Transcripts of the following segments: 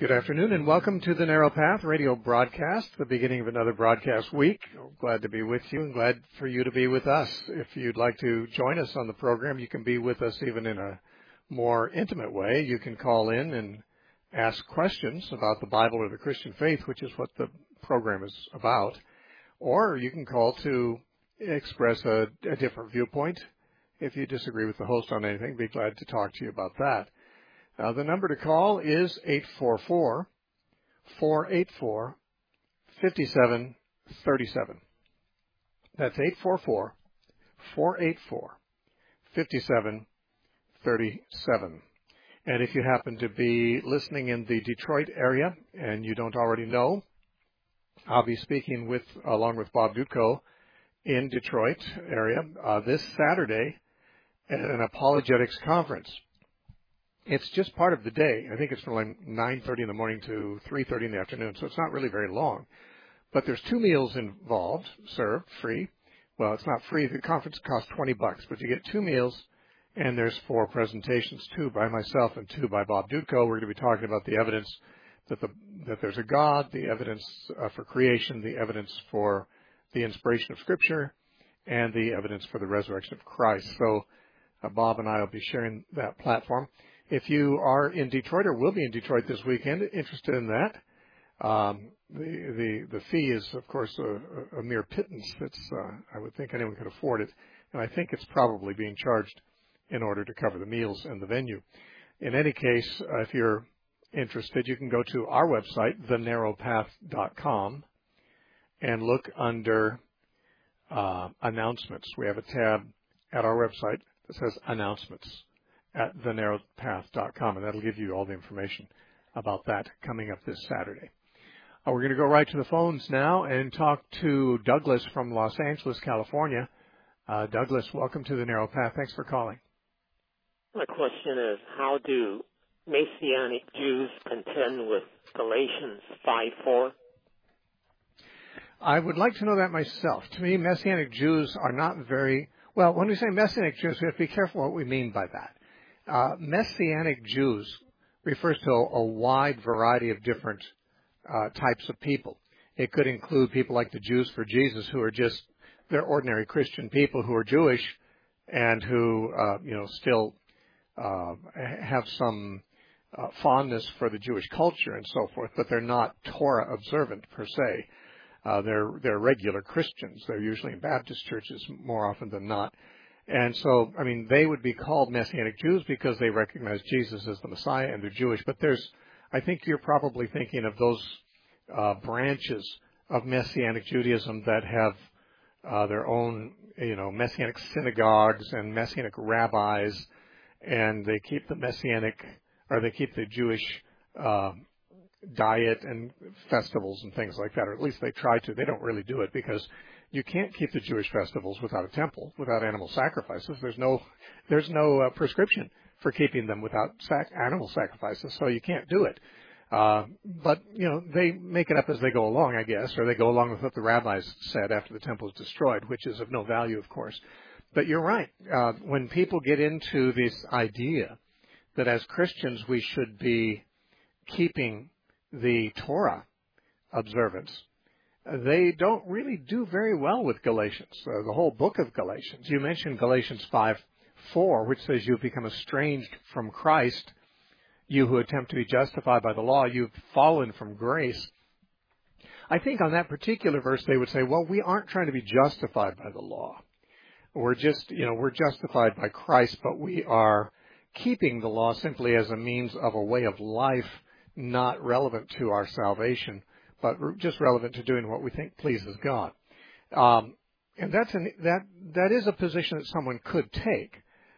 Good afternoon and welcome to the Narrow Path radio broadcast, the beginning of another broadcast week. Glad to be with you and glad for you to be with us. If you'd like to join us on the program, you can be with us even in a more intimate way. You can call in and ask questions about the Bible or the Christian faith, which is what the program is about. Or you can call to express a different viewpoint. If you disagree with the host on anything, be glad to talk to you about that. The number to call is 844-484-5737. That's 844-484-5737. And if you happen to be listening in the Detroit area and you don't already know, I'll be speaking along with Bob Dutko in Detroit area this Saturday at an apologetics conference. It's just part of the day. I think it's from like 9:30 in the morning to 3:30 in the afternoon, so it's not really very long. But there's 2 meals involved, served, free. Well, it's not free. The conference costs $20, but you get 2 meals, and there's 4 presentations, 2 by myself and 2 by Bob Dutko. We're going to be talking about the evidence that there's a God, the evidence for creation, the evidence for the inspiration of Scripture, and the evidence for the resurrection of Christ. So Bob and I will be sharing that platform. If you are in Detroit or will be in Detroit this weekend, interested in that, the fee is, of course, a mere pittance. I would think anyone could afford it, and I think it's probably being charged in order to cover the meals and the venue. In any case, if you're interested, you can go to our website, thenarrowpath.com, and look under announcements. We have a tab at our website that says announcements at thenarrowpath.com, and that'll give you all the information about that coming up this Saturday. We're going to go right to the phones now and talk to Douglas from Los Angeles, California. Douglas, welcome to the Narrow Path. Thanks for calling. My question is, how do Messianic Jews contend with Galatians 5:4? I would like to know that myself. To me, Messianic Jews are not very... Well, when we say Messianic Jews, we have to be careful what we mean by that. Messianic Jews refers to a wide variety of different types of people. It could include people like the Jews for Jesus, who are just, they're ordinary Christian people who are Jewish and who, still have some fondness for the Jewish culture and so forth, but they're not Torah observant per se. They're regular Christians. They're usually in Baptist churches more often than not. And so, they would be called Messianic Jews because they recognize Jesus as the Messiah and they're Jewish. But I think you're probably thinking of those branches of Messianic Judaism that have their own, Messianic synagogues and Messianic rabbis, and they keep the Jewish diet and festivals and things like that, or at least they try to. They don't really do it because you can't keep the Jewish festivals without a temple, without animal sacrifices. There's no prescription for keeping them without animal sacrifices, so you can't do it. But they make it up as they go along, I guess, or they go along with what the rabbis said after the temple is destroyed, which is of no value, of course. But you're right. When people get into this idea that as Christians we should be keeping the Torah observance, they don't really do very well with Galatians, the whole book of Galatians. You mentioned Galatians 5:4, which says you've become estranged from Christ, you who attempt to be justified by the law, you've fallen from grace. I think on that particular verse they would say, well, we aren't trying to be justified by the law. We're just, we're justified by Christ, but we are keeping the law simply as a means of a way of life, not relevant to our salvation, but just relevant to doing what we think pleases God. And that is a position that someone could take.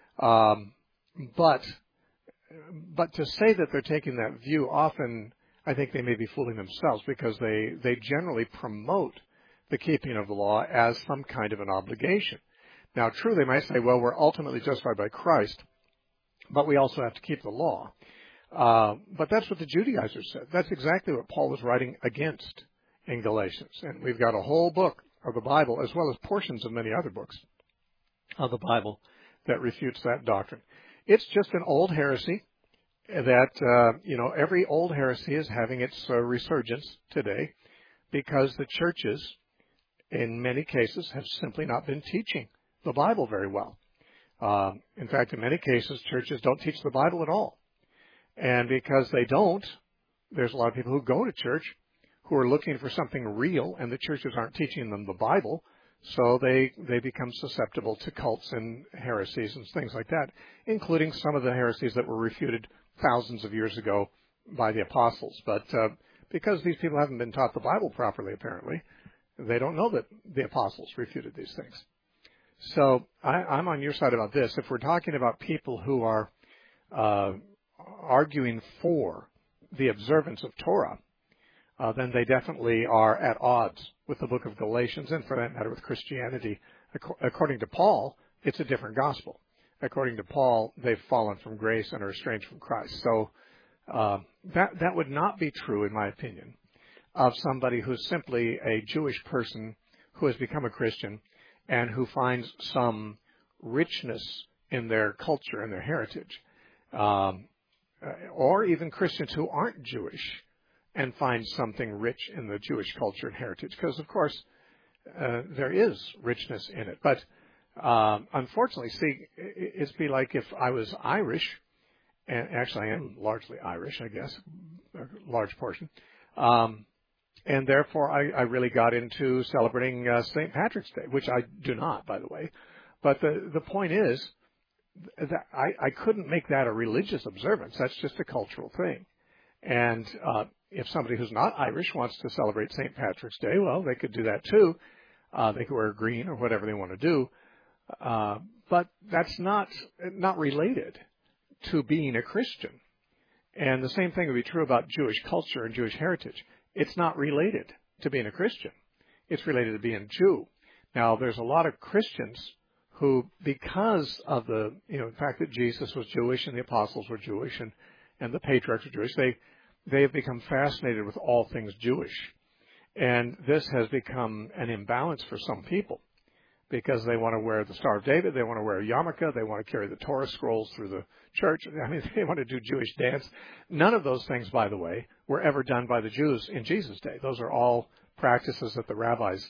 But to say that they're taking that view, often I think they may be fooling themselves because they generally promote the keeping of the law as some kind of an obligation. Now, true, they might say, well, we're ultimately justified by Christ, but we also have to keep the law. But that's what the Judaizers said. That's exactly what Paul was writing against in Galatians. And we've got a whole book of the Bible, as well as portions of many other books of the Bible, that refutes that doctrine. It's just an old heresy, that, every old heresy is having its resurgence today because the churches, in many cases, have simply not been teaching the Bible very well. In fact, in many cases, churches don't teach the Bible at all. And because they don't, there's a lot of people who go to church who are looking for something real, and the churches aren't teaching them the Bible, so they become susceptible to cults and heresies and things like that, including some of the heresies that were refuted thousands of years ago by the apostles. But because these people haven't been taught the Bible properly, apparently, they don't know that the apostles refuted these things. So I'm on your side about this. If we're talking about people who are arguing for the observance of Torah, then they definitely are at odds with the book of Galatians, and for that matter with Christianity. According to Paul, it's a different gospel. According to Paul, they've fallen from grace and are estranged from Christ. So that would not be true, in my opinion, of somebody who's simply a Jewish person who has become a Christian and who finds some richness in their culture and their heritage, or even Christians who aren't Jewish and find something rich in the Jewish culture and heritage, because, of course, there is richness in it. But unfortunately, see, it'd be like if I was Irish, and actually I am largely Irish, I guess, a large portion, and therefore I really got into celebrating St. Patrick's Day, which I do not, by the way. But the point is that I couldn't make that a religious observance. That's just a cultural thing. And if somebody who's not Irish wants to celebrate St. Patrick's Day, well, they could do that too. They could wear green or whatever they want to do. But that's not related to being a Christian. And the same thing would be true about Jewish culture and Jewish heritage. It's not related to being a Christian. It's related to being a Jew. Now, there's a lot of Christians who, because of the fact that Jesus was Jewish and the apostles were Jewish and the patriarchs were Jewish, they have become fascinated with all things Jewish. And this has become an imbalance for some people because they want to wear the Star of David, they want to wear a yarmulke, they want to carry the Torah scrolls through the church. I mean, they want to do Jewish dance. None of those things, by the way, were ever done by the Jews in Jesus' day. Those are all practices that the rabbis,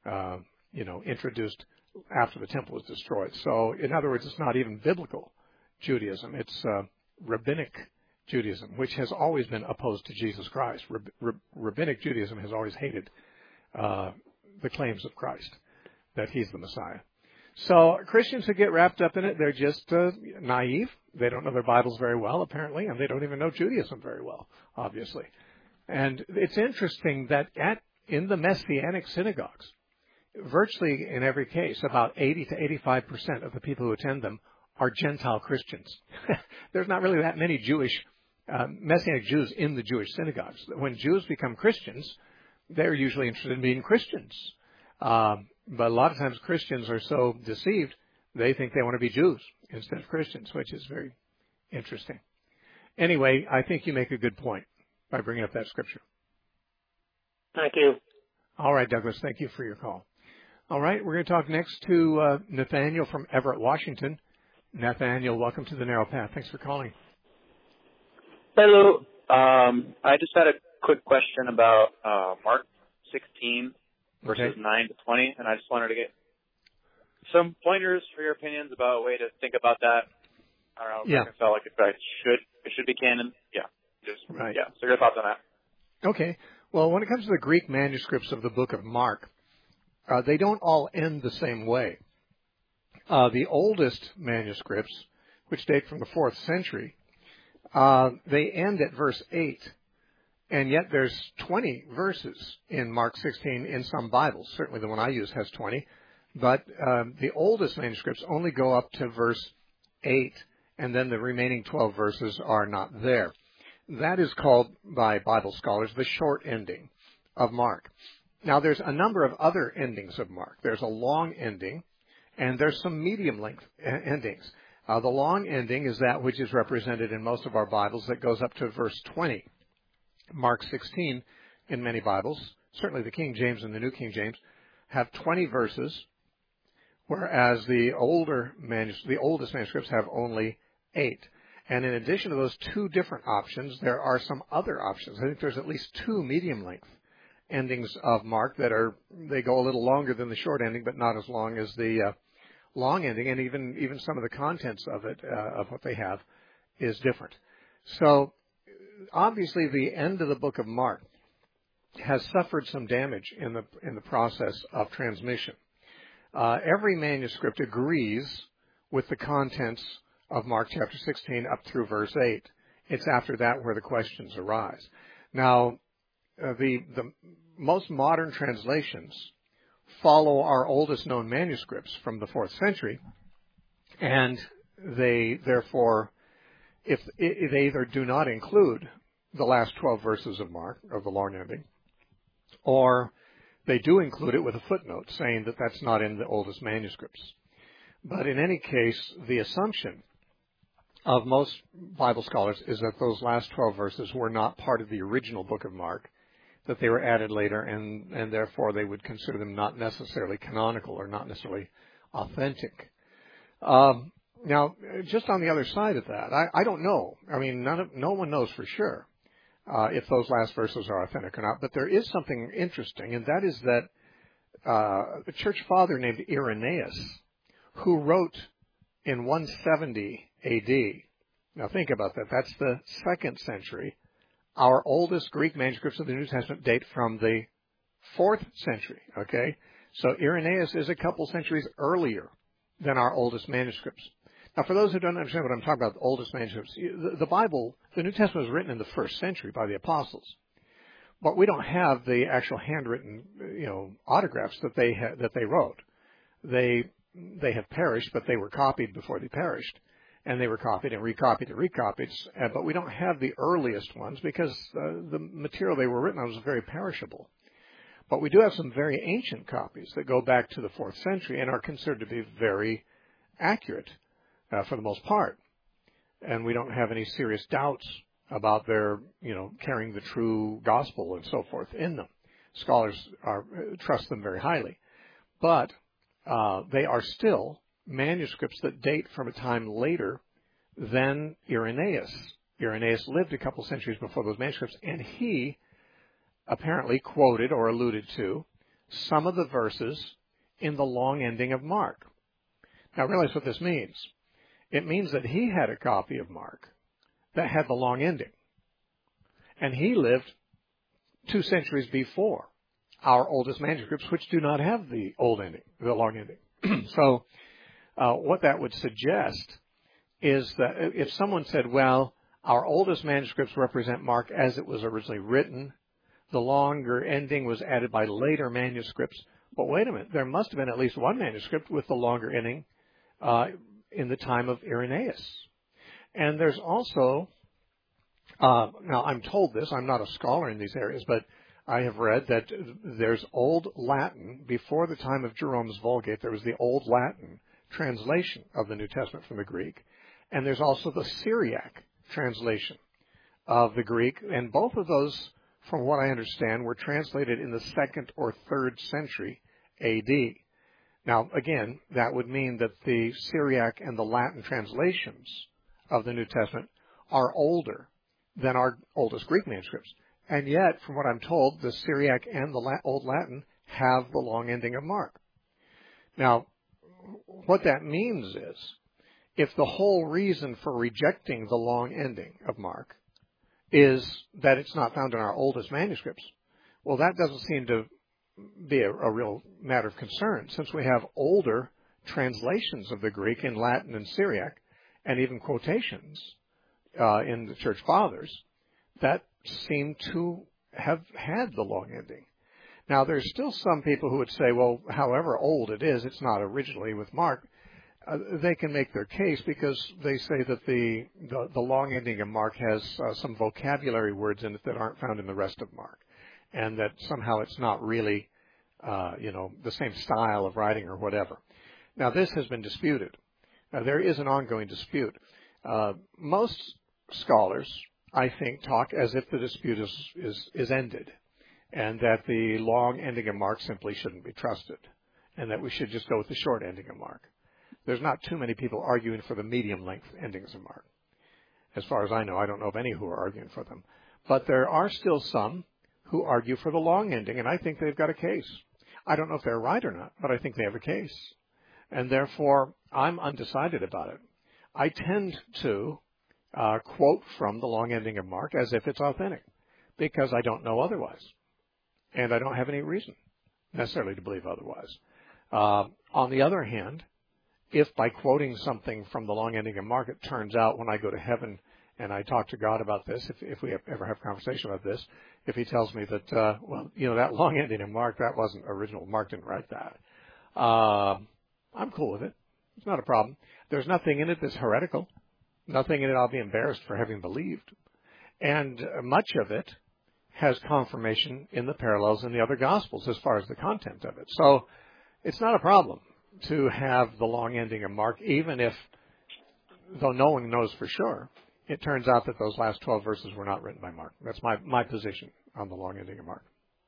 introduced after the temple was destroyed. So, in other words, it's not even biblical Judaism. It's rabbinic Judaism, which has always been opposed to Jesus Christ. Rabbinic Judaism has always hated the claims of Christ, that he's the Messiah. So Christians who get wrapped up in it, they're just naive. They don't know their Bibles very well, apparently, and they don't even know Judaism very well, obviously. And it's interesting that in the Messianic synagogues, virtually in every case, about 80 to 85% of the people who attend them are Gentile Christians. There's not really that many Messianic Jews in the Jewish synagogues. When Jews become Christians, they're usually interested in being Christians. But a lot of times Christians are so deceived, they think they want to be Jews instead of Christians, which is very interesting. Anyway, I think you make a good point by bringing up that scripture. Thank you. All right, Douglas, thank you for your call. All right, we're going to talk next to Nathaniel from Everett, Washington. Nathaniel, welcome to the Narrow Path. Thanks for calling. Hello. I just had a quick question about Mark 16, verses 9 to 20, and I just wanted to get some pointers for your opinions about a way to think about that. I don't know, reconcile, like, if it should be canon. Yeah. So your thoughts on that? Okay. Well, when it comes to the Greek manuscripts of the book of Mark, they don't all end the same way. The oldest manuscripts, which date from the 4th century, they end at verse 8. And yet there's 20 verses in Mark 16 in some Bibles. Certainly the one I use has 20. But the oldest manuscripts only go up to verse 8, and then the remaining 12 verses are not there. That is called by Bible scholars the short ending of Mark. Now, there's a number of other endings of Mark. There's a long ending, and there's some medium-length endings. The long ending is that which is represented in most of our Bibles that goes up to verse 20. Mark 16, in many Bibles, certainly the King James and the New King James, have 20 verses, whereas the oldest manuscripts have only 8. And in addition to those two different options, there are some other options. I think there's at least two medium-length endings of Mark they go a little longer than the short ending, but not as long as the long ending, and even some of the contents of it, of what they have, is different. So obviously the end of the book of Mark has suffered some damage in the process of transmission. Every manuscript agrees with the contents of Mark chapter 16 up through verse 8. It's after that where the questions arise. Now, the most modern translations follow our oldest known manuscripts from the 4th century, and they therefore, if they either do not include the last 12 verses of Mark, of the long ending, or they do include it with a footnote saying that that's not in the oldest manuscripts. But in any case, the assumption of most Bible scholars is that those last 12 verses were not part of the original book of Mark, that they were added later, and therefore they would consider them not necessarily canonical or not necessarily authentic. Now, just on the other side of that, I don't know. I mean, no one knows for sure if those last verses are authentic or not. But there is something interesting, and that is that a church father named Irenaeus, who wrote in 170 A.D. Now think about that. That's the 2nd century. Our oldest Greek manuscripts of the New Testament date from the 4th century, okay? So Irenaeus is a couple centuries earlier than our oldest manuscripts. Now, for those who don't understand what I'm talking about, the oldest manuscripts, the Bible, the New Testament was written in the 1st century by the apostles. But we don't have the actual handwritten, autographs that they wrote. They have perished, but they were copied before they perished. And they were copied and recopied and recopied, but we don't have the earliest ones because the material they were written on was very perishable. But we do have some very ancient copies that go back to the 4th century and are considered to be very accurate for the most part. And we don't have any serious doubts about their, carrying the true gospel and so forth in them. Scholars trust them very highly. But they are still manuscripts that date from a time later than Irenaeus. Irenaeus lived a couple centuries before those manuscripts, and he apparently quoted or alluded to some of the verses in the long ending of Mark. Now realize what this means. It means that he had a copy of Mark that had the long ending, and he lived 2 centuries before our oldest manuscripts, which do not have the long ending. So what that would suggest is that if someone said, well, our oldest manuscripts represent Mark as it was originally written, the longer ending was added by later manuscripts, but wait a minute, there must have been at least one manuscript with the longer ending in the time of Irenaeus. And there's also, now I'm told this, I'm not a scholar in these areas, but I have read that there's Old Latin. Before the time of Jerome's Vulgate, there was the Old Latin translation of the New Testament from the Greek, and there's also the Syriac translation of the Greek, and both of those, from what I understand, were translated in the 2nd or 3rd century A.D. Now, again, that would mean that the Syriac and the Latin translations of the New Testament are older than our oldest Greek manuscripts, and yet, from what I'm told, the Syriac and the Old Latin have the long ending of Mark. Now, what that means is, if the whole reason for rejecting the long ending of Mark is that it's not found in our oldest manuscripts, well, that doesn't seem to be a real matter of concern, since we have older translations of the Greek in Latin and Syriac, and even quotations in the Church Fathers that seem to have had the long ending. Now, there's still some people who would say, well, however old it is, it's not originally with Mark. They can make their case because they say that the long ending of Mark has some vocabulary words in it that aren't found in the rest of Mark, and that somehow it's not really, the same style of writing or whatever. Now, this has been disputed. There is an ongoing dispute. Most scholars, I think, talk as if the dispute is ended, and that the long ending of Mark simply shouldn't be trusted, and that we should just go with the short ending of Mark. There's not too many people arguing for the medium-length endings of Mark. As far as I know, I don't know of any who are arguing for them. But there are still some who argue for the long ending, and I think they've got a case. I don't know if they're right or not, but I think they have a case. And therefore, I'm undecided about it. I tend to quote from the long ending of Mark as if it's authentic, because I don't know otherwise. And I don't have any reason necessarily to believe otherwise. On the other hand, if by quoting something from the long ending of Mark, it turns out when I go to heaven and I talk to God about this, if we ever have a conversation about this, if he tells me that, that long ending of Mark, that wasn't original, Mark didn't write that, I'm cool with it. It's not a problem. There's nothing in it that's heretical. Nothing in it I'll be embarrassed for having believed. And much of it has confirmation in the parallels in the other Gospels as far as the content of it. So it's not a problem to have the long ending of Mark, even if, though no one knows for sure, it turns out that those last 12 verses were not written by Mark. That's my position on the long ending of Mark.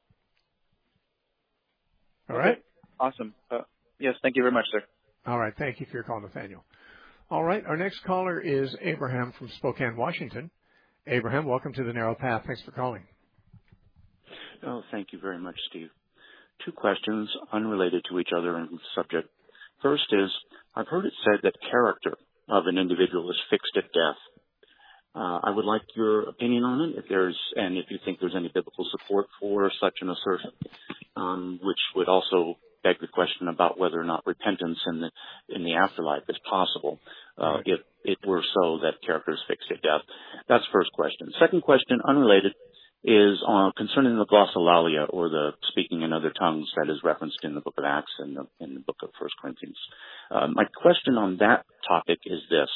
All right? Awesome. Yes, thank you very much, sir. All right. Thank you for your call, Nathaniel. All right. Our next caller is Abraham from Spokane, Washington. Abraham, welcome to the Narrow Path. Thanks for calling. Oh, thank you very much, Steve. Two questions unrelated to each other in the subject. First is, I've heard it said that character of an individual is fixed at death. I would like your opinion on it, if you think there's any biblical support for such an assertion, which would also beg the question about whether or not repentance in the afterlife is possible, if it were so that character is fixed at death. That's the first question. Second question, unrelated, is concerning the glossolalia, or the speaking in other tongues that is referenced in the book of Acts and in the book of 1 Corinthians. My question on that topic is this.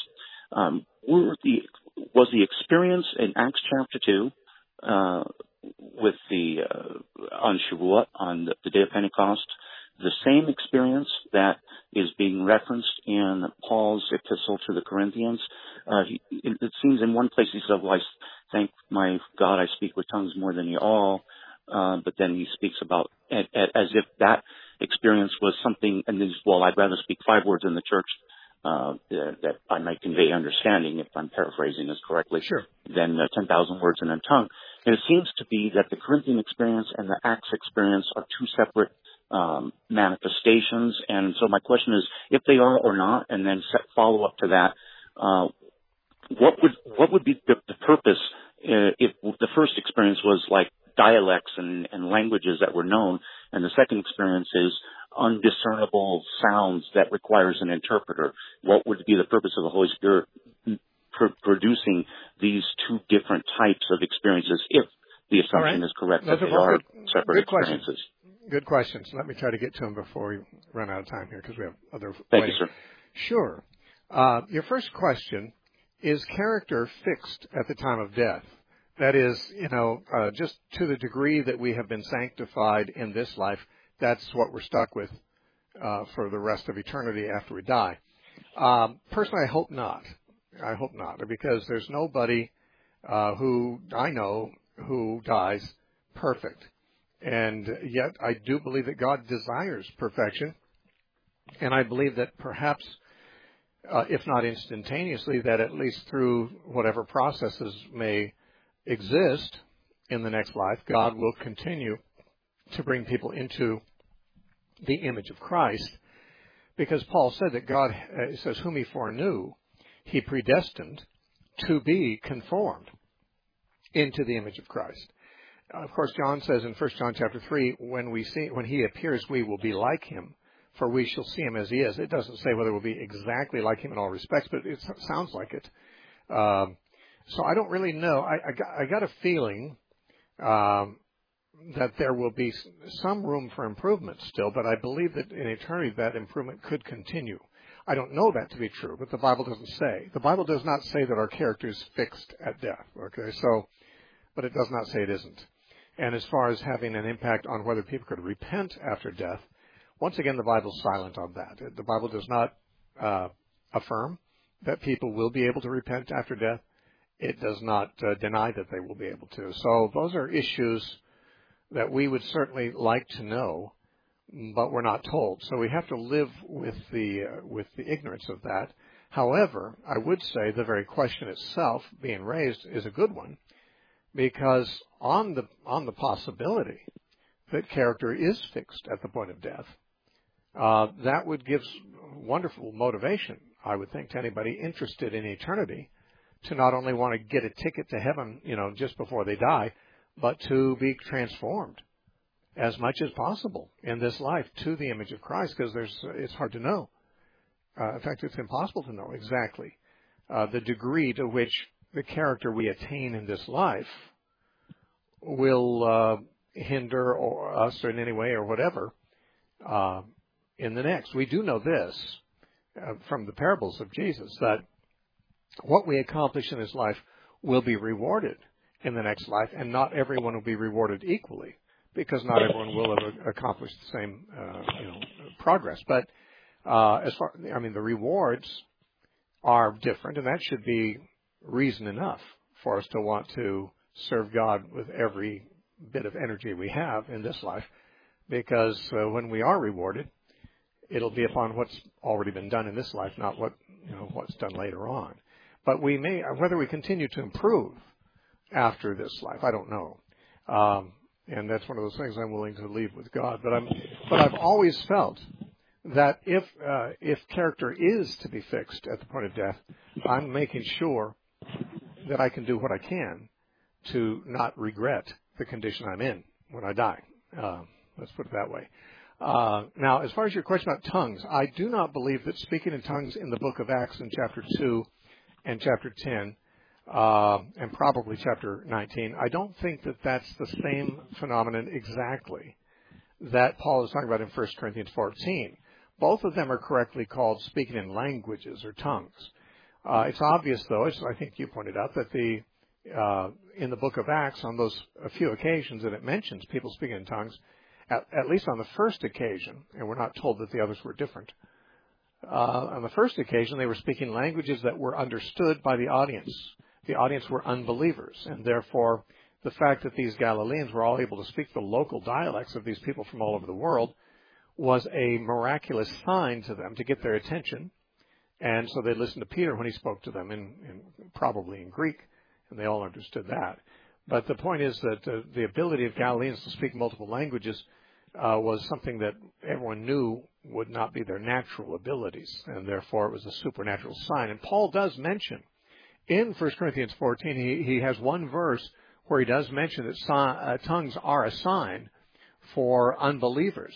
Was the experience in Acts chapter 2 with on Shavuot, on the day of Pentecost, the same experience that is being referenced in Paul's epistle to the Corinthians? It seems in one place he said, well, I thank my God I speak with tongues more than you all, but then he speaks about as if that experience was something, and I'd rather speak 5 words in the church that I might convey understanding, if I'm paraphrasing this correctly, sure, than 10,000 words in a tongue. And it seems to be that the Corinthian experience and the Acts experience are two separate manifestations. And so my question is, if they are or not, and then follow up to that, what would be the purpose if the first experience was like dialects and languages that were known, and the second experience is undiscernible sounds that requires an interpreter? What would be the purpose of the Holy Spirit producing these two different types of experiences, if the assumption is correct that they are separate experiences? Good questions. Let me try to get to them before we run out of time here, because we have other Thank you, sir. Sure. Your first question, is character fixed at the time of death? That is, just to the degree that we have been sanctified in this life, that's what we're stuck with for the rest of eternity after we die. Personally, I hope not. I hope not, because there's nobody who I know who dies perfect. And yet I do believe that God desires perfection. And I believe that perhaps, if not instantaneously, that at least through whatever processes may exist in the next life, God will continue to bring people into the image of Christ. Because Paul said that God, says, whom he foreknew, he predestined to be conformed into the image of Christ. Of course, John says in 1 John chapter 3, when he appears, we will be like him, for we shall see him as he is. It doesn't say whether we'll be exactly like him in all respects, but it sounds like it. So I don't really know. I got a feeling that there will be some room for improvement still, but I believe that in eternity that improvement could continue. I don't know that to be true, but the Bible doesn't say. The Bible does not say that our character is fixed at death, okay? So, but it does not say it isn't. And as far as having an impact on whether people could repent after death, once again, the Bible's silent on that. The Bible does not affirm that people will be able to repent after death. It does not deny that they will be able to. So those are issues that we would certainly like to know, but we're not told. So we have to live with the ignorance of that. However, I would say the very question itself being raised is a good one, because on the possibility that character is fixed at the point of death, that would give wonderful motivation, I would think, to anybody interested in eternity to not only want to get a ticket to heaven, just before they die, but to be transformed as much as possible in this life to the image of Christ, because it's hard to know. In fact, it's impossible to know exactly the degree to which the character we attain in this life will hinder us in any way or whatever in the next. We do know this from the parables of Jesus, that what we accomplish in this life will be rewarded in the next life, and not everyone will be rewarded equally, because not everyone will have accomplished the same progress. But the rewards are different, and that should be reason enough for us to want to serve God with every bit of energy we have in this life, because when we are rewarded, it'll be upon what's already been done in this life, not what's done later on. But we may, whether we continue to improve after this life, I don't know. And that's one of those things I'm willing to leave with God. But I've always felt that if character is to be fixed at the point of death, I'm making sure that I can do what I can to not regret the condition I'm in when I die. Let's put it that way. Now, as far as your question about tongues, I do not believe that speaking in tongues in the book of Acts in chapter 2 and chapter 10 and probably chapter 19, I don't think that that's the same phenomenon exactly that Paul is talking about in 1 Corinthians 14. Both of them are correctly called speaking in languages or tongues. It's obvious, though, as I think you pointed out, that in the book of Acts, on those a few occasions that it mentions people speaking in tongues, at least on the first occasion, and we're not told that the others were different, on the first occasion they were speaking languages that were understood by the audience. The audience were unbelievers, and therefore the fact that these Galileans were all able to speak the local dialects of these people from all over the world was a miraculous sign to them to get their attention. And so they listened to Peter when he spoke to them, probably in Greek, and they all understood that. But the point is that the ability of Galileans to speak multiple languages was something that everyone knew would not be their natural abilities, and therefore it was a supernatural sign. And Paul does mention in 1 Corinthians 14, he has one verse where he does mention that tongues are a sign for unbelievers.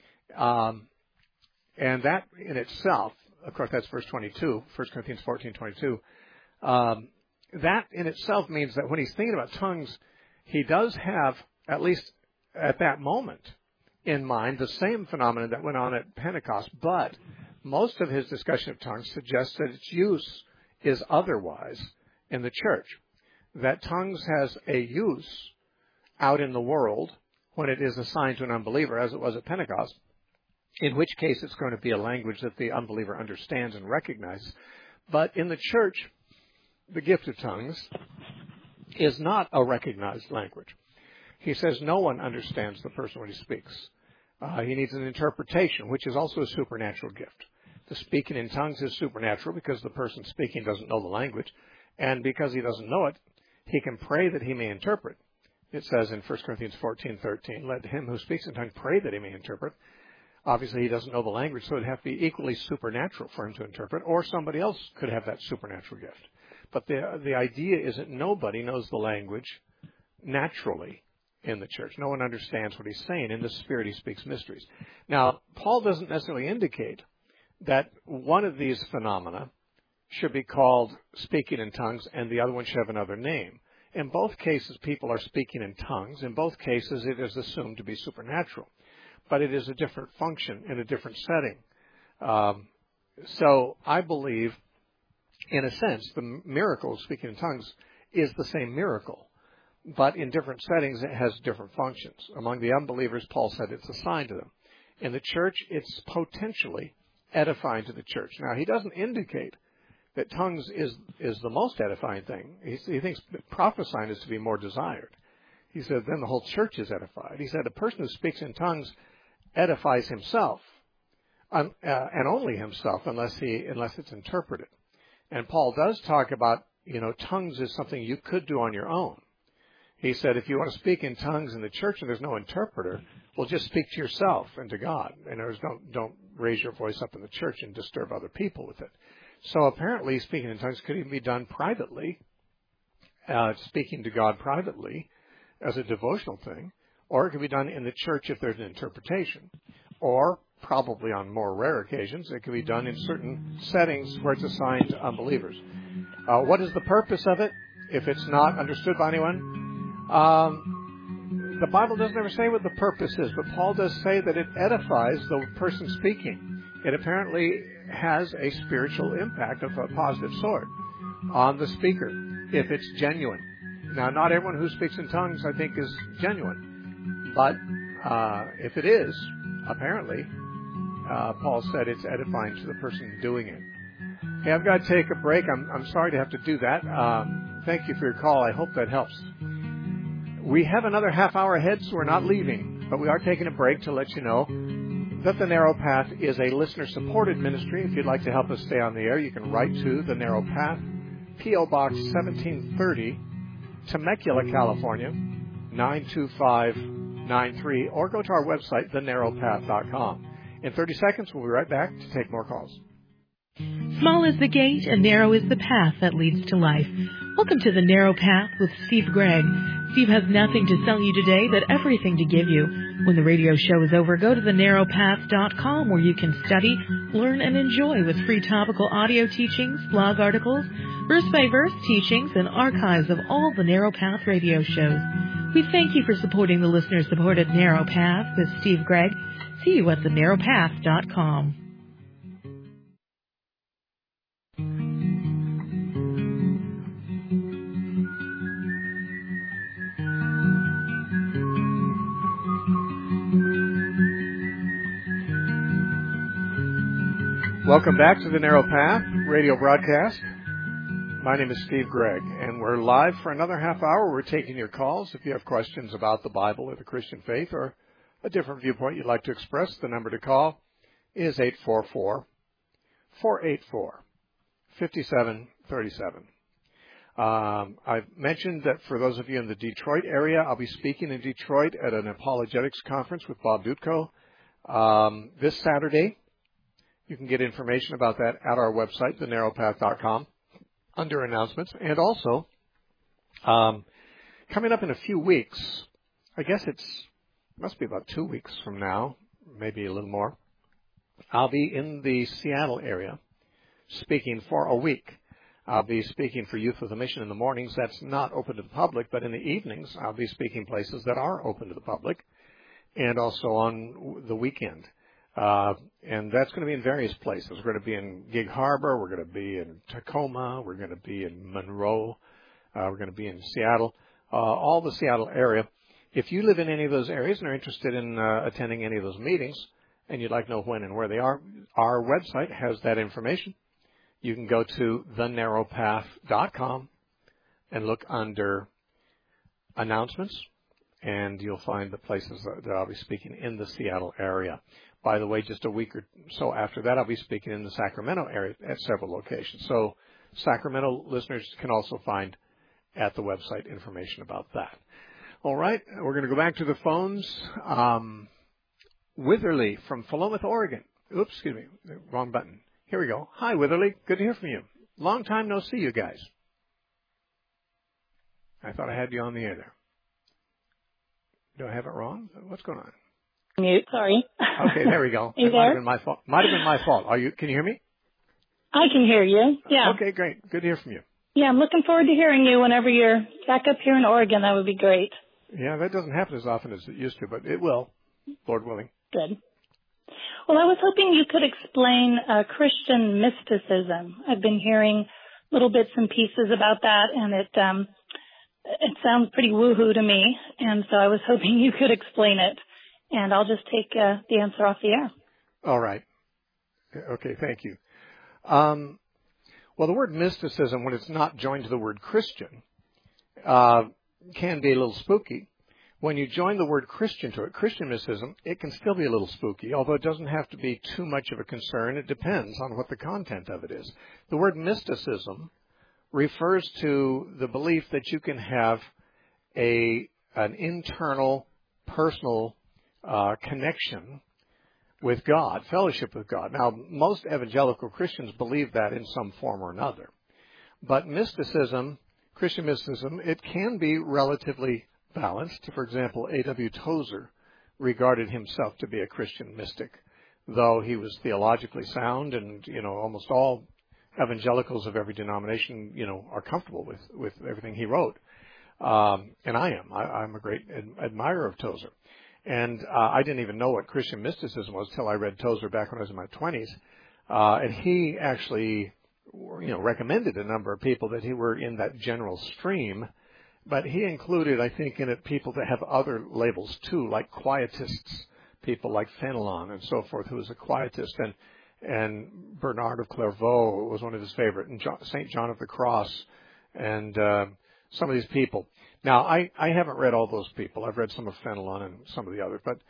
And that in itself, of course, that's verse 22, 1 Corinthians 14:22. That in itself means that when he's thinking about tongues, he does have, at least at that moment, in mind the same phenomenon that went on at Pentecost. But most of his discussion of tongues suggests that its use is otherwise in the church. That tongues has a use out in the world when it is assigned to an unbeliever, as it was at Pentecost, in which case it's going to be a language that the unbeliever understands and recognizes. But in the church, the gift of tongues is not a recognized language. He says no one understands the person when he speaks. He needs an interpretation, which is also a supernatural gift. The speaking in tongues is supernatural because the person speaking doesn't know the language. And because he doesn't know it, he can pray that he may interpret. It says in 1 Corinthians 14:13, let him who speaks in tongues pray that he may interpret. Obviously, he doesn't know the language, so it would have to be equally supernatural for him to interpret, or somebody else could have that supernatural gift. But the idea is that nobody knows the language naturally in the church. No one understands what he's saying. In the Spirit, he speaks mysteries. Now, Paul doesn't necessarily indicate that one of these phenomena should be called speaking in tongues and the other one should have another name. In both cases, people are speaking in tongues. In both cases, it is assumed to be supernatural. But it is a different function in a different setting. So I believe, in a sense, the miracle of speaking in tongues is the same miracle. But in different settings, it has different functions. Among the unbelievers, Paul said it's a sign to them. In the church, it's potentially edifying to the church. Now, he doesn't indicate that tongues is the most edifying thing. He thinks prophesying is to be more desired. He said then the whole church is edified. He said a person who speaks in tongues edifies himself, and only himself, unless it's interpreted. And Paul does talk about, tongues is something you could do on your own. He said, if you want to speak in tongues in the church and there's no interpreter, well, just speak to yourself and to God. In other words, don't raise your voice up in the church and disturb other people with it. So apparently speaking in tongues could even be done privately, speaking to God privately as a devotional thing, or it could be done in the church if there's an interpretation, or probably on more rare occasions, it could be done in certain settings where it's assigned to unbelievers. What is the purpose of it if it's not understood by anyone? The Bible doesn't ever say what the purpose is, but Paul does say that it edifies the person speaking. It apparently has a spiritual impact of a positive sort on the speaker if it's genuine. Now, not everyone who speaks in tongues, I think, is genuine. But if it is, apparently, Paul said it's edifying to the person doing it. Hey, I've got to take a break. I'm sorry to have to do that. Thank you for your call. I hope that helps. We have another half hour ahead, so we're not leaving. But we are taking a break to let you know that The Narrow Path is a listener-supported ministry. If you'd like to help us stay on the air, you can write to The Narrow Path, P.O. Box 1730, Temecula, California, 92593, or go to our website, thenarrowpath.com. In 30 seconds, we'll be right back to take more calls. Small is the gate and narrow is the path that leads to life. Welcome to The Narrow Path with Steve Gregg. Steve has nothing to sell you today, but everything to give you. When the radio show is over, go to thenarrowpath.com where you can study, learn, and enjoy with free topical audio teachings, blog articles, verse-by-verse teachings, and archives of all the Narrow Path radio shows. We thank you for supporting the listener-supported Narrow Path with Steve Gregg. See you at thenarrowpath.com. Welcome back to The Narrow Path radio broadcast. My name is Steve Gregg, and we're live for another half hour. We're taking your calls. If you have questions about the Bible or the Christian faith or a different viewpoint you'd like to express, the number to call is 844-484-5737. I've mentioned that for those of you in the Detroit area, I'll be speaking in Detroit at an apologetics conference with Bob Dutko this Saturday. You can get information about that at our website, thenarrowpath.com, under announcements. And also, coming up in a few weeks, I guess it must be about 2 weeks from now, maybe a little more, I'll be in the Seattle area speaking for a week. I'll be speaking for Youth with a Mission in the mornings. That's not open to the public, but in the evenings, I'll be speaking places that are open to the public, and also on the weekend. And that's going to be in various places. We're going to be in Gig Harbor. We're going to be in Tacoma. We're going to be in Monroe. We're going to be in Seattle, all the Seattle area. If you live in any of those areas and are interested in attending any of those meetings and you'd like to know when and where they are, our website has that information. You can go to thenarrowpath.com and look under announcements, and you'll find the places that I'll be speaking in the Seattle area. By the way, just a week or so after that, I'll be speaking in the Sacramento area at several locations. So Sacramento listeners can also find at the website information about that. All right, we're going to go back to the phones. Witherly from Philomath, Oregon. Oops, excuse me, wrong button. Here we go. Hi, Witherly. Good to hear from you. Long time no see, you guys. I thought I had you on the air there. Do I have it wrong? What's going on? Mute, sorry. Okay, there we go. You it there? might have been my fault. Might have been my fault. Can you hear me? I can hear you. Yeah. Okay, great. Good to hear from you. Yeah, I'm looking forward to hearing you whenever you're back up here in Oregon. That would be great. Yeah, that doesn't happen as often as it used to, but it will, Lord willing. Good. Well, I was hoping you could explain Christian mysticism. I've been hearing little bits and pieces about that, and it sounds pretty woohoo to me, and so I was hoping you could explain it, and I'll just take the answer off the air. All right. Okay, thank you. Well, the word mysticism, when it's not joined to the word Christian, can be a little spooky. when you join the word Christian to it, Christian mysticism, it can still be a little spooky, although it doesn't have to be too much of a concern. It depends on what the content of it is. The word mysticism refers to the belief that you can have an internal, personal connection with God, fellowship with God. Now, most evangelical Christians believe that in some form or another. But mysticism, Christian mysticism, it can be relatively balanced. For example, A.W. Tozer regarded himself to be a Christian mystic, though he was theologically sound, and almost all evangelicals of every denomination are comfortable with everything he wrote, and I am. I'm a great admirer of Tozer, and I didn't even know what Christian mysticism was till I read Tozer back when I was in my 20s, and he actually recommended a number of people that he were in that general stream. But he included, I think, in it people that have other labels too, like quietists, people like Fenelon and so forth, who was a quietist, and Bernard of Clairvaux was one of his favorite, and St. John of the Cross, and some of these people. Now, I haven't read all those people. I've read some of Fenelon and some of the others, but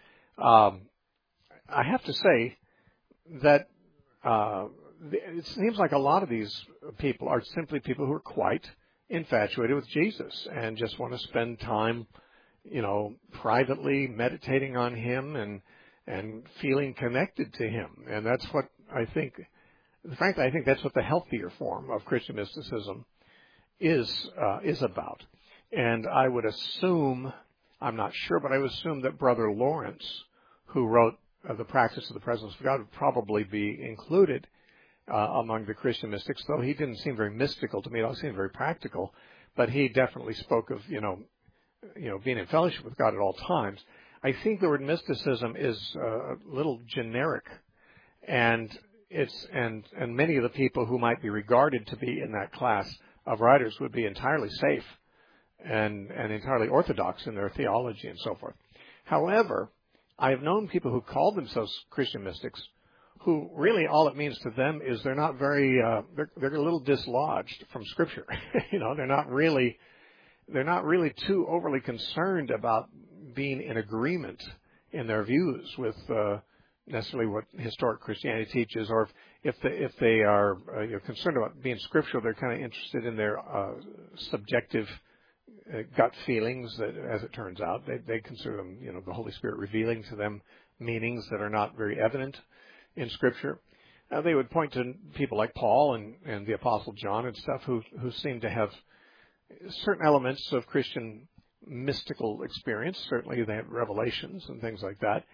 I have to say that it seems like a lot of these people are simply people who are quite infatuated with Jesus and just want to spend time, privately meditating on him and feeling connected to him. And that's what I think, frankly, I think that's what the healthier form of Christian mysticism is about. And I would assume, I'm not sure, but I would assume that Brother Lawrence, who wrote The Practice of the Presence of God, would probably be included among the Christian mystics, though he didn't seem very mystical to me. It all seemed very practical, but he definitely spoke of, being in fellowship with God at all times. I think the word mysticism is a little generic, and many of the people who might be regarded to be in that class of writers would be entirely safe and entirely orthodox in their theology and so forth. However, I have known people who call themselves Christian mystics who really all it means to them is they're not very, they're a little dislodged from Scripture. They're not really too overly concerned about being in agreement in their views with necessarily what historic Christianity teaches, or if they are concerned about being scriptural, they're kind of interested in their subjective gut feelings. That, as it turns out, they consider them, the Holy Spirit revealing to them meanings that are not very evident in Scripture. They would point to people like Paul and the Apostle John and stuff who seem to have certain elements of Christian mystical experience. Certainly they have revelations and things like that.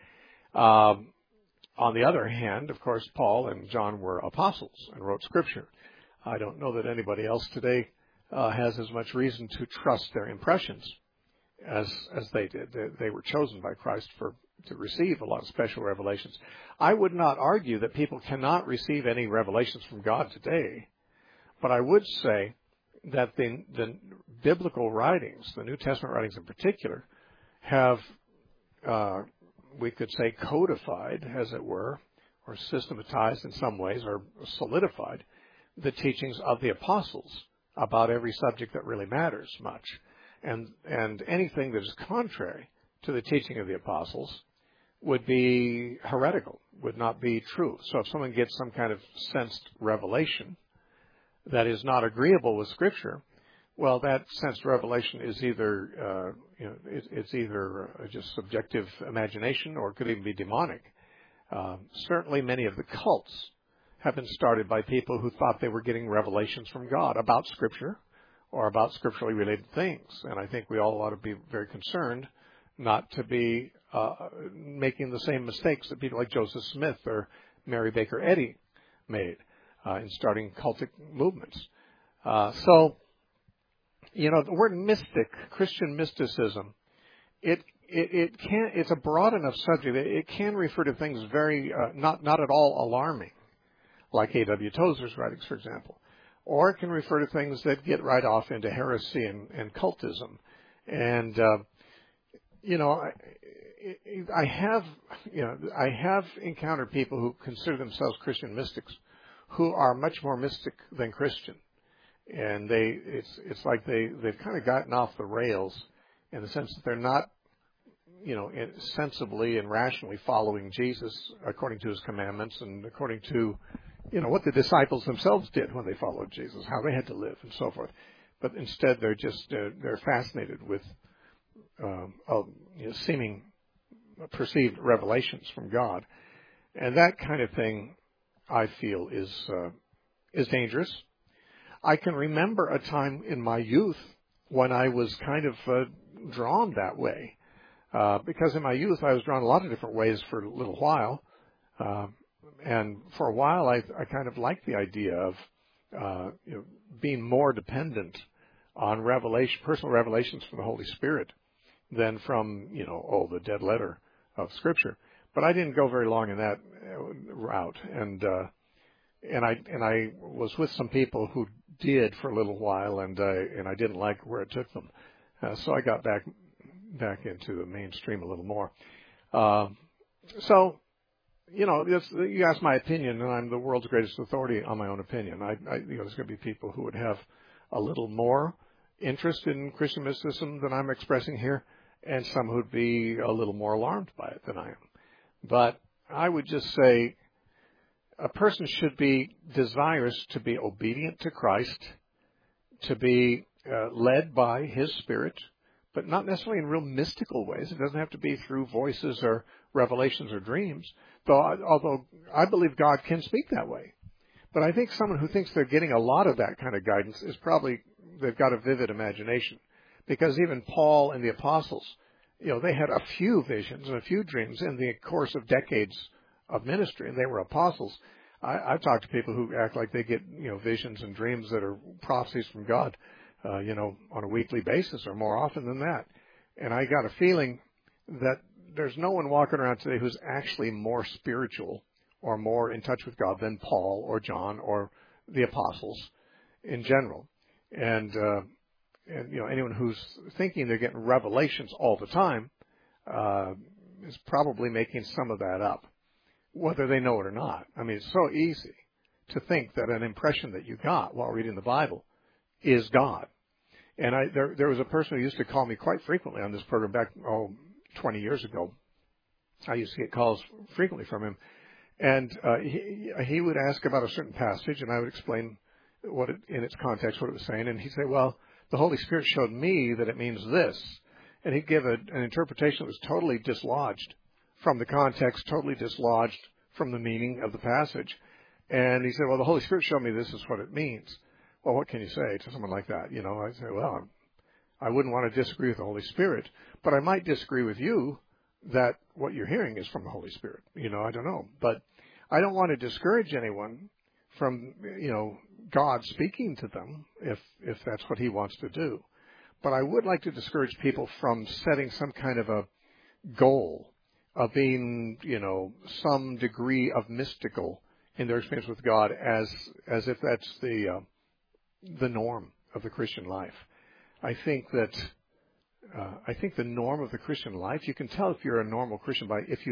On the other hand, of course, Paul and John were apostles and wrote Scripture. I don't know that anybody else today has as much reason to trust their impressions as they did. They were chosen by Christ to receive a lot of special revelations. I would not argue that people cannot receive any revelations from God today, but I would say that the biblical writings, the New Testament writings in particular, have, we could say, codified, as it were, or systematized in some ways, or solidified the teachings of the apostles about every subject that really matters much. And anything that is contrary to the teaching of the apostles would be heretical, would not be true. So if someone gets some kind of sensed revelation that is not agreeable with Scripture, well, that sensed revelation is either, it's either just subjective imagination, or it could even be demonic. Certainly many of the cults have been started by people who thought they were getting revelations from God about Scripture or about scripturally related things. And I think we all ought to be very concerned not to be making the same mistakes that people like Joseph Smith or Mary Baker Eddy made in starting cultic movements. So, the word mystic, Christian mysticism, it's a broad enough subject. It can refer to things very not at all alarming, like A.W. Tozer's writings, for example, or it can refer to things that get right off into heresy and cultism. And I have encountered people who consider themselves Christian mystics who are much more mystic than Christian, and it's like they've kind of gotten off the rails in the sense that they're not sensibly and rationally following Jesus according to his commandments and according to, what the disciples themselves did when they followed Jesus, how they had to live and so forth. But instead, they're just they're fascinated with seeming perceived revelations from God, and that kind of thing, I feel, is dangerous. I can remember a time in my youth when I was kind of drawn that way, because in my youth I was drawn a lot of different ways for a little while, and for a while I kind of liked the idea of being more dependent on personal revelations from the Holy Spirit than from the dead letter of Scripture. But I didn't go very long in that route, and I was with some people who did for a little while, and I didn't like where it took them, so I got back into the mainstream a little more. So, you asked my opinion, and I'm the world's greatest authority on my own opinion. There's going to be people who would have a little more interest in Christian mysticism than I'm expressing here, and some who'd be a little more alarmed by it than I am. But I would just say a person should be desirous to be obedient to Christ, to be led by His Spirit, but not necessarily in real mystical ways. It doesn't have to be through voices or revelations or dreams, although I believe God can speak that way. But I think someone who thinks they're getting a lot of that kind of guidance is probably, they've got a vivid imagination. Because even Paul and the apostles, they had a few visions and a few dreams in the course of decades of ministry, and they were apostles. I've talked to people who act like they get, visions and dreams that are prophecies from God, on a weekly basis or more often than that. And I got a feeling that there's no one walking around today who's actually more spiritual or more in touch with God than Paul or John or the apostles in general. And anyone who's thinking they're getting revelations all the time is probably making some of that up, whether they know it or not. I mean, it's so easy to think that an impression that you got while reading the Bible is God. And there was a person who used to call me quite frequently on this program back 20 years ago. I used to get calls frequently from him, and he would ask about a certain passage, and I would explain in its context what it was saying, and he'd say, "Well, the Holy Spirit showed me that it means this," and he'd give an interpretation that was totally dislodged from the context, totally dislodged from the meaning of the passage. And he said, "Well, the Holy Spirit showed me this is what it means." Well, what can you say to someone like that? I say, well, I wouldn't want to disagree with the Holy Spirit, but I might disagree with you that what you're hearing is from the Holy Spirit. I don't know. But I don't want to discourage anyone from, God speaking to them if that's what He wants to do. But I would like to discourage people from setting some kind of a goal of being, some degree of mystical in their experience with God as if that's the norm of the Christian life. I think the norm of the Christian life, you can tell if you're a normal Christian by if you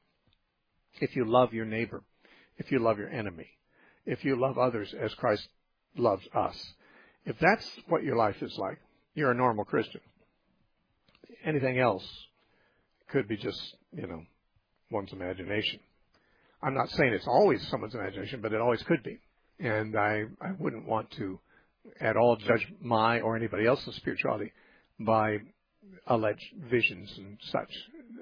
love your neighbor, if you love your enemy, if you love others as Christ loves us. If that's what your life is like, you're a normal Christian. Anything else could be just, one's imagination. I'm not saying it's always someone's imagination, but it always could be. And I wouldn't want to at all judge my or anybody else's spirituality by alleged visions and such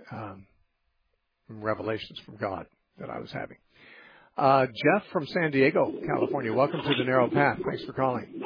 revelations from God that I was having. Jeff from San Diego, California. Welcome to the Narrow Path. Thanks for calling.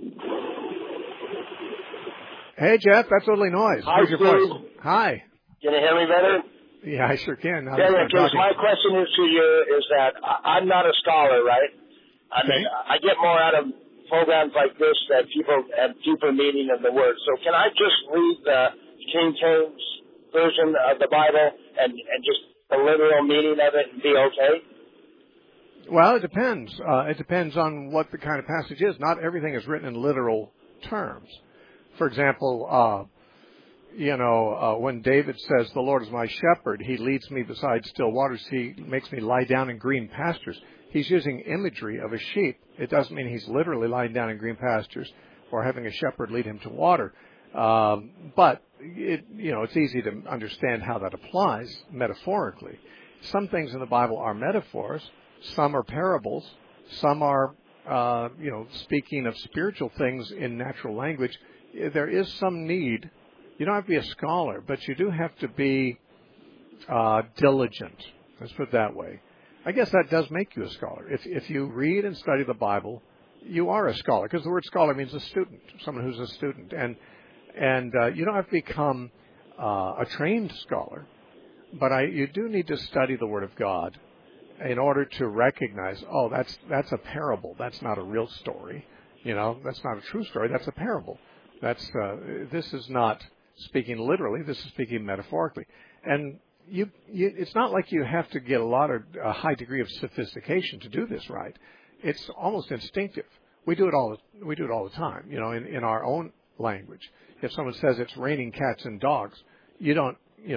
Hey, Jeff, that's totally noise. Hi, Steve. Voice? Hi. Can you hear me better? Yeah, I sure can. My question is to you is that I'm not a scholar, right? I mean, I get more out of programs like this that people have deeper meaning of the word. So can I just read the King James version of the Bible and just the literal meaning of it and be okay? Well, it depends. It depends on what the kind of passage is. Not everything is written in literal terms. For example, when David says, "The Lord is my shepherd, He leads me beside still waters, He makes me lie down in green pastures," he's using imagery of a sheep. It doesn't mean he's literally lying down in green pastures or having a shepherd lead him to water. But it's easy to understand how that applies metaphorically. Some things in the Bible are metaphors. Some are parables. Some are, speaking of spiritual things in natural language. There is some need. You don't have to be a scholar, but you do have to be diligent. Let's put it that way. I guess that does make you a scholar. If you read and study the Bible, you are a scholar, because the word scholar means a student, someone who's a student. And you don't have to become a trained scholar, but you do need to study the Word of God in order to recognize, that's a parable. That's not a real story. That's not a true story. That's a parable. This is not speaking literally. This is speaking metaphorically. And it's not like you have to get a high degree of sophistication to do this right. It's almost instinctive. We do it all the time. In our own language. If someone says it's raining cats and dogs, you don't,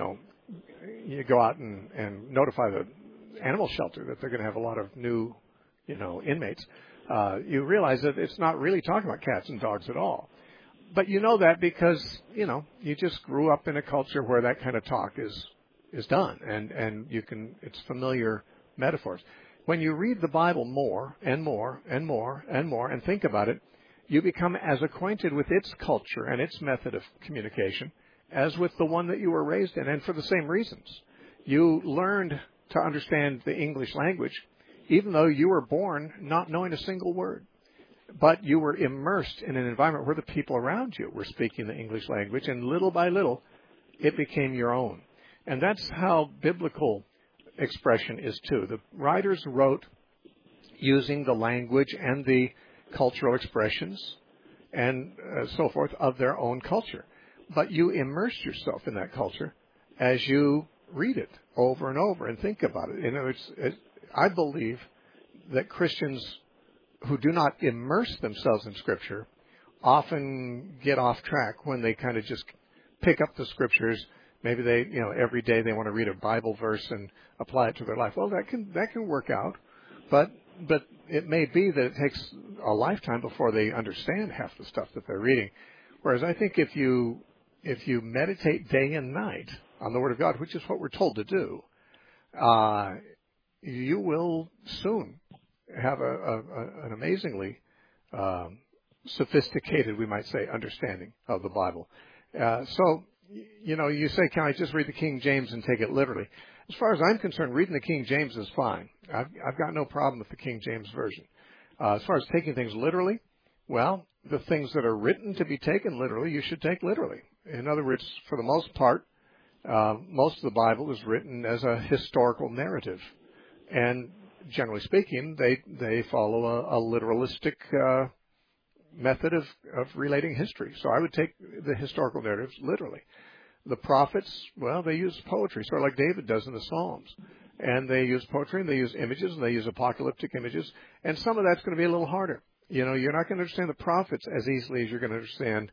you go out and notify the animal shelter that they're going to have a lot of new, inmates. You realize that it's not really talking about cats and dogs at all. But you know that because, you just grew up in a culture where that kind of talk is done, and it's familiar metaphors. When you read the Bible more and more and more and more and think about it, you become as acquainted with its culture and its method of communication as with the one that you were raised in, and for the same reasons. You learned to understand the English language, even though you were born not knowing a single word. But you were immersed in an environment where the people around you were speaking the English language, and little by little, it became your own. And that's how biblical expression is too. The writers wrote using the language and the cultural expressions and so forth of their own culture. But you immerse yourself in that culture as you read it over and over and think about it. In other words, I believe that Christians who do not immerse themselves in Scripture often get off track when they kind of just pick up the Scriptures. Maybe they, every day they want to read a Bible verse and apply it to their life. Well, that can work out, but it may be that it takes a lifetime before they understand half the stuff that they're reading. Whereas I think if you meditate day and night on the Word of God, which is what we're told to do, you will soon have an amazingly sophisticated, we might say, understanding of the Bible. So, you say, can I just read the King James and take it literally? As far as I'm concerned, reading the King James is fine. I've got no problem with the King James Version. As far as taking things literally, well, the things that are written to be taken literally, you should take literally. In other words, for the most part, most of the Bible is written as a historical narrative. And generally speaking, they follow a literalistic method of relating history. So I would take the historical narratives literally. The prophets, well, they use poetry, sort of like David does in the Psalms. And they use poetry, and they use images, and they use apocalyptic images. And some of that's going to be a little harder. You're not going to understand the prophets as easily as you're going to understand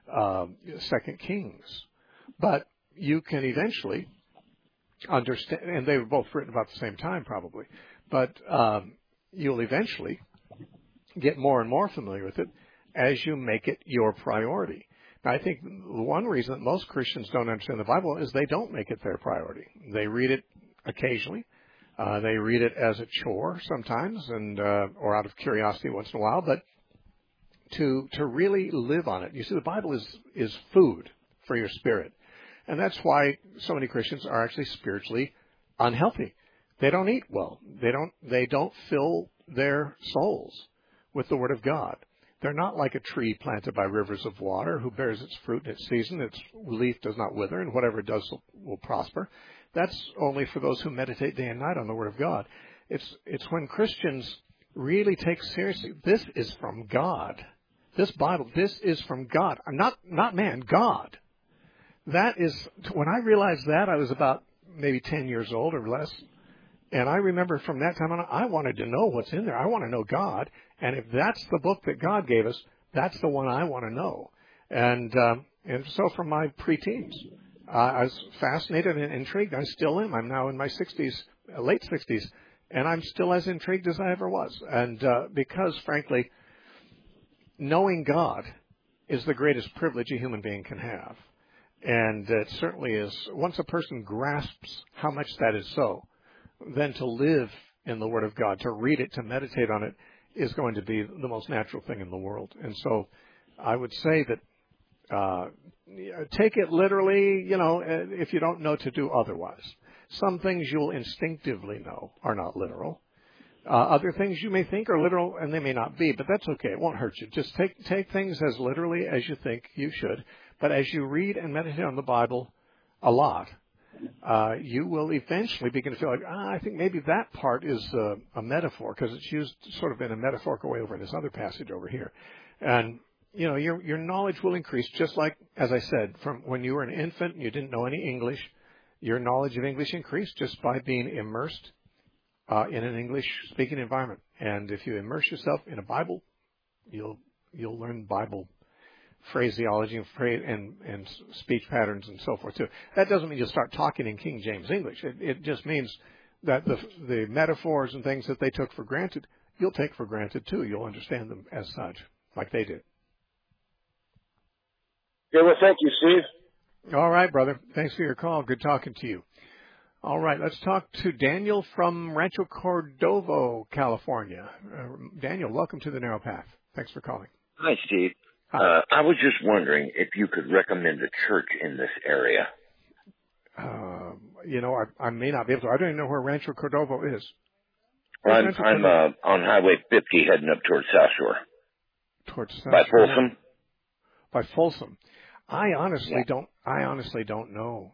2 Kings. But you can eventually understand, and they were both written about the same time probably, but you'll eventually get more and more familiar with it as you make it your priority. Now, I think one reason that most Christians don't understand the Bible is they don't make it their priority. They read it occasionally. They read it as a chore sometimes, and or out of curiosity once in a while. But to really live on it, you see, the Bible is food for your spirit, and that's why so many Christians are actually spiritually unhealthy. They don't eat well. They don't fill their souls with the Word of God. They're not like a tree planted by rivers of water who bears its fruit in its season. Its leaf does not wither, and whatever it does will prosper. That's only for those who meditate day and night on the Word of God. It's when Christians really take seriously, this is from God. This Bible, this is from God. Not man, God. That is, when I realized that, I was about maybe 10 years old or less. And I remember from that time on, I wanted to know what's in there. I want to know God. And if that's the book that God gave us, that's the one I want to know. And so from my preteens, I was fascinated and intrigued. I still am. I'm now in my 60s, late 60s, and I'm still as intrigued as I ever was. And because, frankly, knowing God is the greatest privilege a human being can have. And it certainly is. Once a person grasps how much that is so, then to live in the Word of God, to read it, to meditate on it, is going to be the most natural thing in the world. And so I would say that take it literally, if you don't know to do otherwise. Some things you'll instinctively know are not literal. Other things you may think are literal, and they may not be, but that's okay. It won't hurt you. Just take things as literally as you think you should. But as you read and meditate on the Bible a lot, you will eventually begin to feel like, I think maybe that part is a metaphor, because it's used sort of in a metaphorical way over in this other passage over here. And, your knowledge will increase, just like, as I said, from when you were an infant and you didn't know any English, your knowledge of English increased just by being immersed in an English-speaking environment. And if you immerse yourself in a Bible, you'll learn Bible phraseology and speech patterns and so forth too. That doesn't mean you'll start talking in King James English. It just means that the metaphors and things that they took for granted, you'll take for granted too. You'll understand them as such, like they did. Yeah, well, thank you, Steve. All right, brother. Thanks for your call. Good talking to you. All right, let's talk to Daniel from Rancho Cordova, California. Daniel, welcome to the Narrow Path. Thanks for calling. Hi, Steve. Hi. I was just wondering if you could recommend a church in this area. I may not be able to. I don't even know where Rancho Cordova is. I'm on Highway 50 heading up towards South Shore. Towards South By Shore. Folsom? By Folsom. I honestly don't know.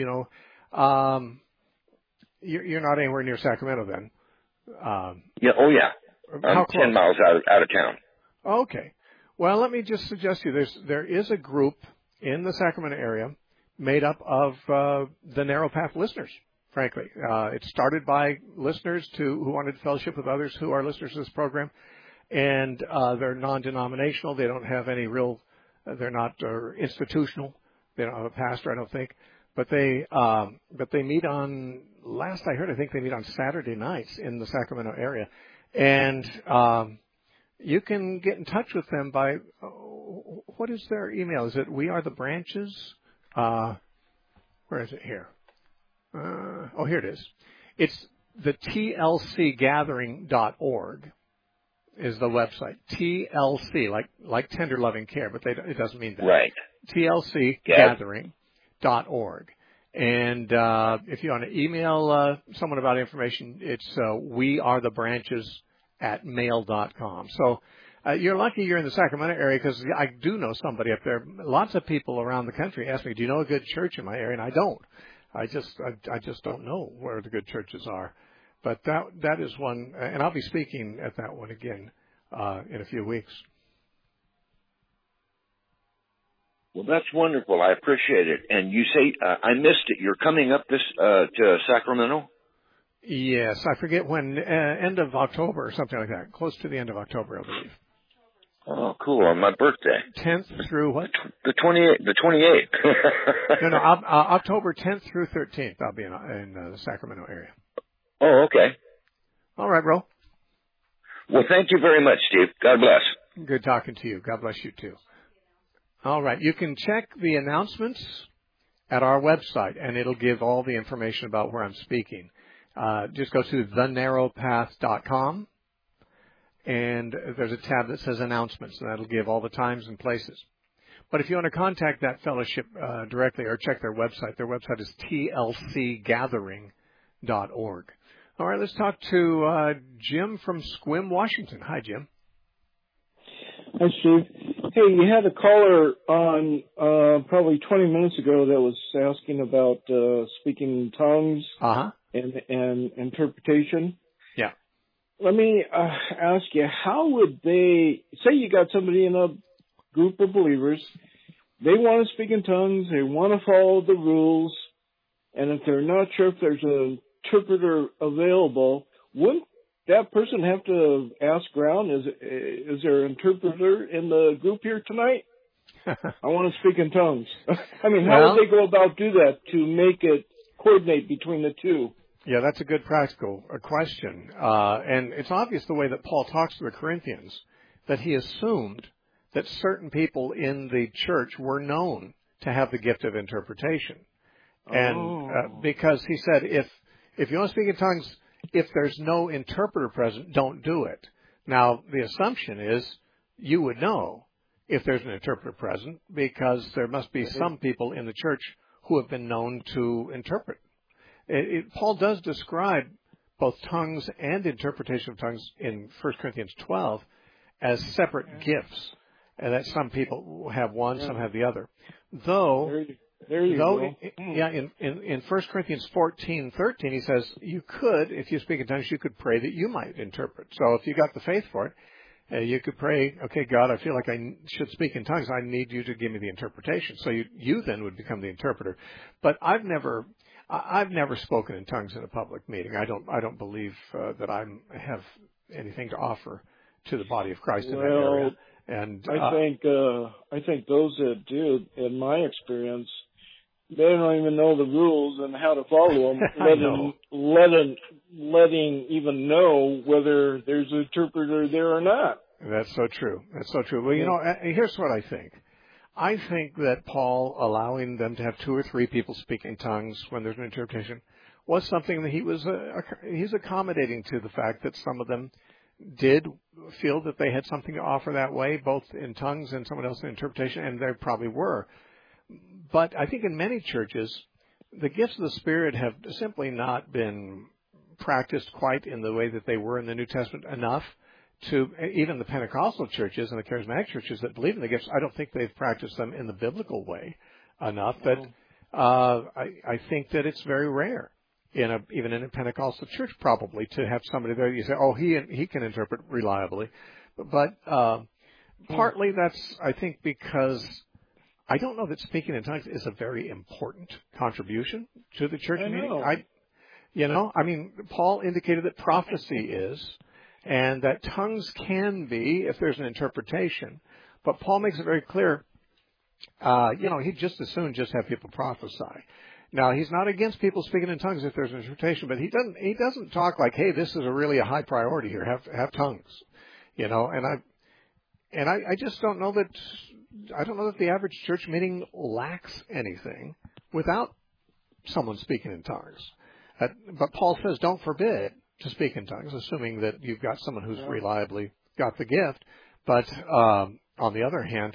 You're not anywhere near Sacramento then. Yeah. Oh, yeah. I'm 10 miles out of town. Okay. Well, let me just suggest to you, there is a group in the Sacramento area made up of the Narrow Path listeners, frankly. It started by listeners who wanted fellowship with others who are listeners to this program, and they're non-denominational. They don't have any they're not institutional. They don't have a pastor, I don't think. But they meet on, last I heard, I think they meet on Saturday nights in the Sacramento area. And you can get in touch with them by, what is their email? Is it We Are the Branches? Where is it here? Here it is. It's the tlcgathering.org is the website. TLC, like Tender Loving Care, but it doesn't mean that. Right. tlcgathering.org. And if you want to email someone about information, it's wearethebranches@mail.com. So you're lucky you're in the Sacramento area, because I do know somebody up there. Lots of people around the country ask me, do you know a good church in my area? And I don't. I just don't know where the good churches are. But that is one, and I'll be speaking at that one again in a few weeks. Well, that's wonderful. I appreciate it. And you say, I missed it, you're coming up to Sacramento? Yes, I forget when, end of October or something like that. Close to the end of October, I believe. Oh, cool. On my birthday. 10th through what? The 28th. No, October 10th through 13th, I'll be in the Sacramento area. Oh, okay. All right, bro. Well, thank you very much, Steve. God bless. Good talking to you. God bless you, too. All right. You can check the announcements at our website, and it'll give all the information about where I'm speaking. Just go to thenarrowpath.com, and there's a tab that says announcements, and that'll give all the times and places. But if you want to contact that fellowship directly or check their website is tlcgathering.org. All right, let's talk to Jim from Sequim, Washington. Hi, Jim. Hi, Steve. Hey, you had a caller on probably 20 minutes ago that was asking about speaking in tongues and interpretation. Yeah. Let me ask you, how would they, say you got somebody in a group of believers, they want to speak in tongues, they want to follow the rules, and if they're not sure if there's an interpreter available, wouldn't that person have to ask around, is there an interpreter in the group here tonight? I want to speak in tongues. I mean, how would they go about do that to make it coordinate between the two? Yeah, that's a good practical question. And it's obvious the way that Paul talks to the Corinthians that he assumed that certain people in the church were known to have the gift of interpretation. And because he said, if you want to speak in tongues, if there's no interpreter present, don't do it. Now, the assumption is you would know if there's an interpreter present, because there must be some people in the church who have been known to interpret. Paul does describe both tongues and interpretation of tongues in 1 Corinthians 12 as separate gifts, and that some people have one, some have the other. Though, in 1 Corinthians 14:13, he says, you could, if you speak in tongues, you could pray that you might interpret. So if you got the faith for it, you could pray, okay, God, I feel like I should speak in tongues. I need you to give me the interpretation. So you then would become the interpreter. But I've never spoken in tongues in a public meeting. I don't believe that I have anything to offer to the body of Christ in that area. And I think those that do, in my experience, they don't even know the rules and how to follow them, letting even know whether there's an interpreter there or not. That's so true. That's so true. Well, here's what I think. I think that Paul allowing them to have 2 or 3 people speak in tongues when there's an interpretation was something that he's accommodating to the fact that some of them did feel that they had something to offer that way, both in tongues and someone else in interpretation, and they probably were. But I think in many churches, the gifts of the Spirit have simply not been practiced quite in the way that they were in the New Testament enough to, even the Pentecostal churches and the charismatic churches that believe in the gifts, I don't think they've practiced them in the biblical way enough. But I think that it's very rare, even in a Pentecostal church probably, to have somebody there you say, oh, he can interpret reliably. But partly that's, I think, because I don't know that speaking in tongues is a very important contribution to the church meeting. Paul indicated that prophecy is, and that tongues can be if there's an interpretation. But Paul makes it very clear, he'd just as soon just have people prophesy. Now, he's not against people speaking in tongues if there's an interpretation, but he doesn't talk like, hey, this is really a high priority here, have tongues. And I just don't know that, the average church meeting lacks anything without someone speaking in tongues. But Paul says don't forbid to speak in tongues, assuming that you've got someone who's reliably got the gift. But on the other hand,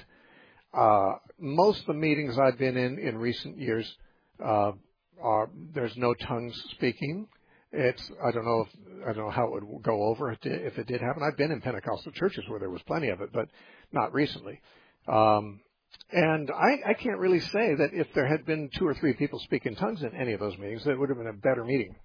most of the meetings I've been in recent years, there's no tongues speaking. I don't know how it would go over if it did happen. I've been in Pentecostal churches where there was plenty of it, but not recently. And I can't really say that if there had been 2 or 3 people speak in tongues in any of those meetings, that it would have been a better meeting.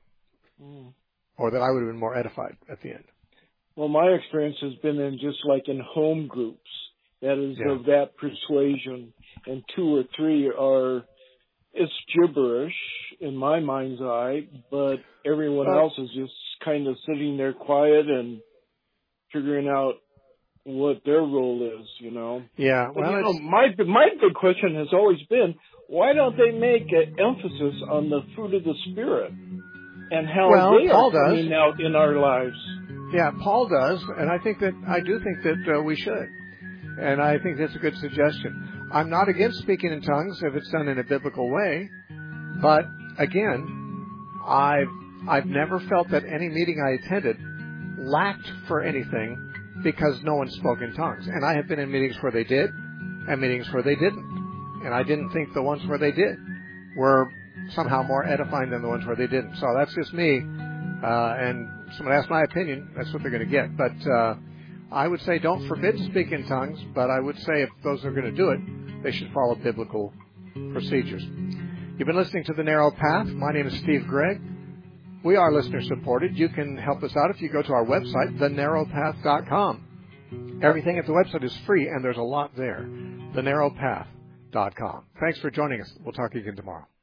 Or that I would have been more edified at the end. Well, my experience has been in home groups. That is of that persuasion. And 2 or 3 it's gibberish in my mind's eye, but everyone else is just kind of sitting there quiet and figuring out what their role is, Yeah. Well, but, my big question has always been, why don't they make an emphasis on the fruit of the Spirit and how they are coming out in our lives? Yeah, Paul does, and I do think that we should. And I think that's a good suggestion. I'm not against speaking in tongues if it's done in a biblical way, but again, I've never felt that any meeting I attended lacked for anything because no one spoke in tongues. And I have been in meetings where they did and meetings where they didn't. And I didn't think the ones where they did were somehow more edifying than the ones where they didn't. So that's just me. And someone asks my opinion, that's what they're going to get. But I would say don't forbid to speak in tongues, but I would say if those are going to do it, they should follow biblical procedures. You've been listening to The Narrow Path. My name is Steve Gregg. We are listener-supported. You can help us out if you go to our website, thenarrowpath.com. Everything at the website is free, and there's a lot there. thenarrowpath.com. Thanks for joining us. We'll talk to you again tomorrow.